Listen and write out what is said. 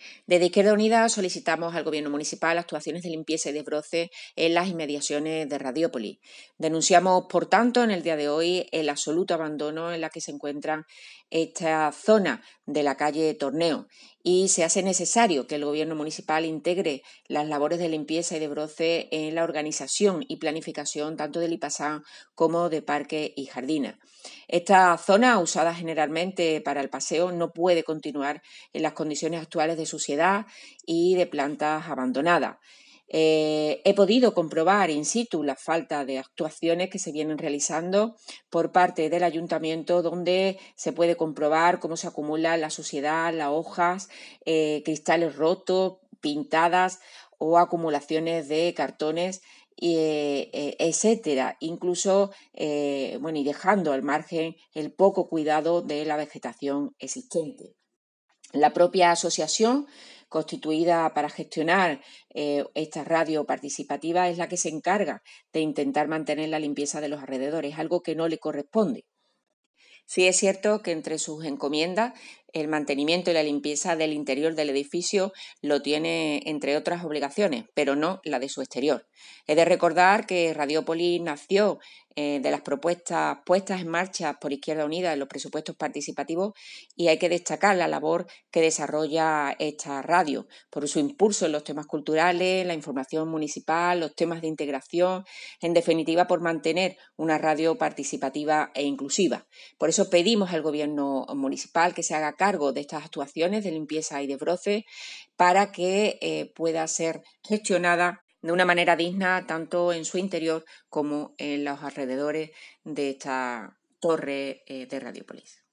Desde Izquierda Unida solicitamos al Gobierno municipal actuaciones de limpieza y desbroce en las inmediaciones de Radiópolis. Denunciamos, por tanto, en el día de hoy el absoluto abandono en la que se encuentra esta zona de la calle Torneo y se hace necesario que el Gobierno municipal integre las labores de limpieza y desbroce en la organización y planificación tanto del IPASAN como de parques y jardines. Esta zona, usada generalmente para el paseo, no puede continuar en las condiciones actuales de suciedad y de plantas abandonadas. He podido comprobar in situ la falta de actuaciones que se vienen realizando por parte del ayuntamiento, donde se puede comprobar cómo se acumula la suciedad, las hojas, cristales rotos, pintadas o acumulaciones de cartones, etcétera, incluso y dejando al margen el poco cuidado de la vegetación existente. La propia asociación constituida para gestionar esta radio participativa es la que se encarga de intentar mantener la limpieza de los alrededores, algo que no le corresponde. Sí es cierto que entre sus encomiendas el mantenimiento y la limpieza del interior del edificio lo tiene entre otras obligaciones, pero no la de su exterior. He de recordar que Radiópolis nació de las propuestas puestas en marcha por Izquierda Unida en los presupuestos participativos y hay que destacar la labor que desarrolla esta radio por su impulso en los temas culturales, la información municipal, los temas de integración, en definitiva por mantener una radio participativa e inclusiva. Por eso pedimos al Gobierno municipal que se haga cargo de estas actuaciones de limpieza y desbroce para que pueda ser gestionada de una manera digna tanto en su interior como en los alrededores de esta torre de Radiópolis.